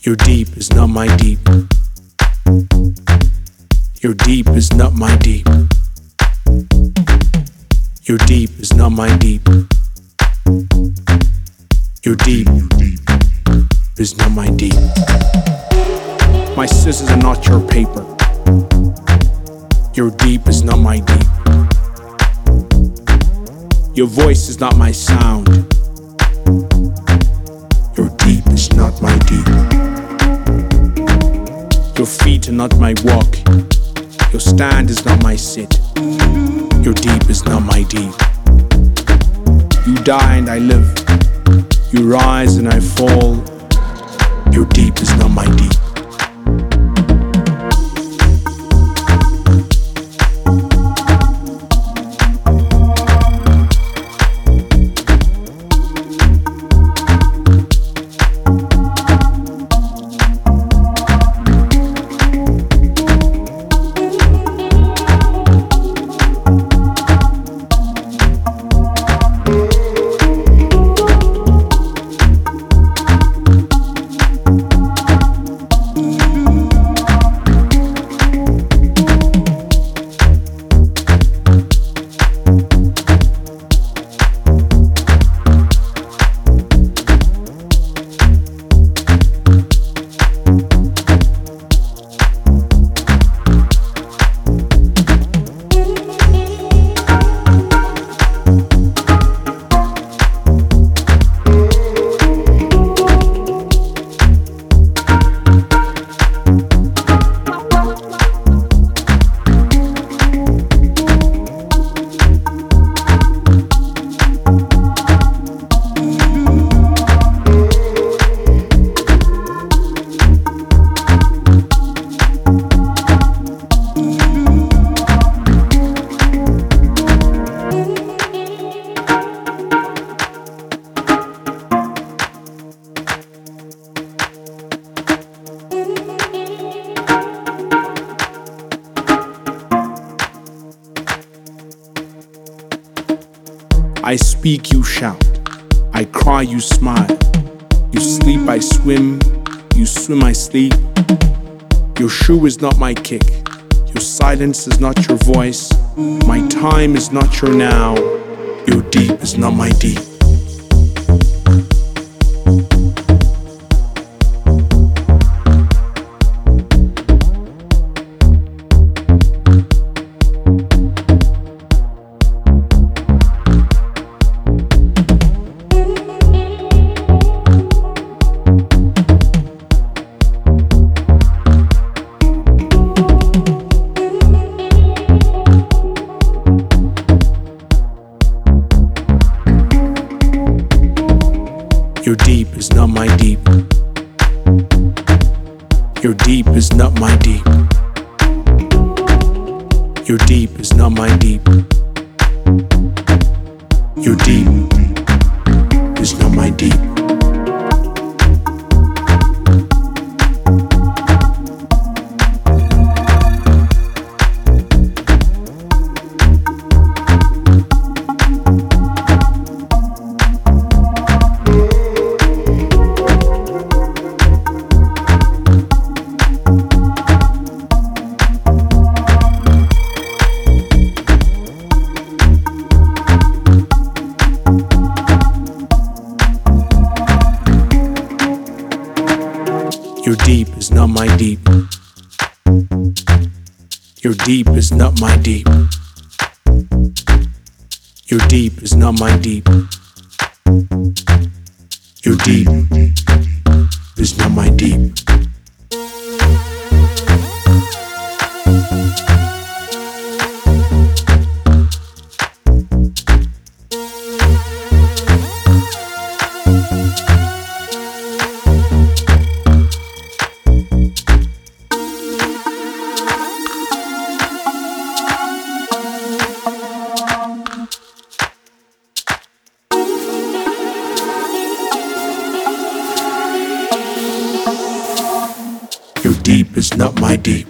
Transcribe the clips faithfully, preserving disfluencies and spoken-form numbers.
Your deep is not my deep. Your deep is not my deep. Your deep is not my deep. Your deep is not my deep. My scissors are not your paper. Your deep is not my deep. Your voice is not my sound. Your deep is not my deep. Your feet are not my walk. Your stand is not my sit. Your deep is not my deep. You die and I live. You rise and I fall. Your deep is not my deep. I speak, you shout. I cry, you smile. You sleep, I swim. You swim, I sleep. Your shoe is not my kick. Your silence is not your voice. My time is not your now. Your deep is not my deep. Your deep is not my deep. Your deep is not my deep. Your deep is not my deep. Your deep is not my deep. Your deep is not my deep. Your deep is not my deep. Your deep is not my deep. Your deep is not my deep. Your deep is not my deep.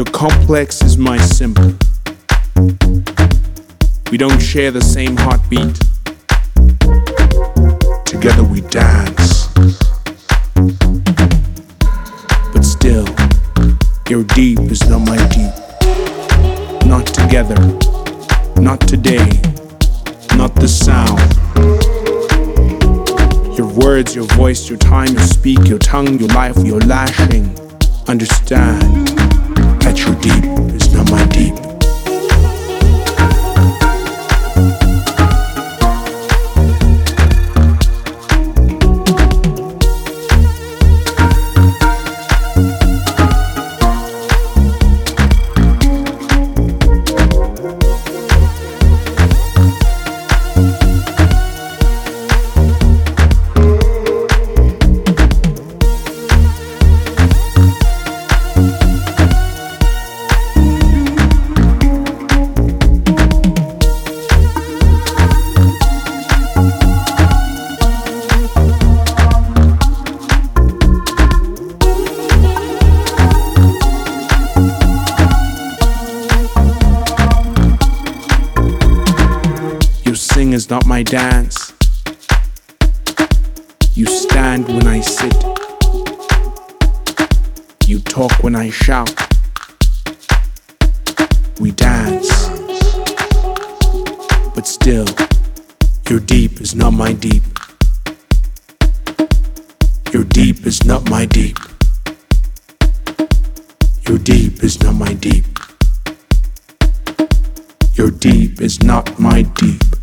Your complex is my simple. We don't share the same heartbeat. Together we dance. But still, your deep is not my deep. Not together, not today, not the sound. Your words, your voice, your time, you speak, your tongue, your life, your lashing. Understand that your deep is not my deep. Sing is not my dance. You stand when I sit. You talk when I shout. We dance. But still, your deep is not my deep. Your deep is not my deep. Your deep is not my deep. Your deep is not my deep.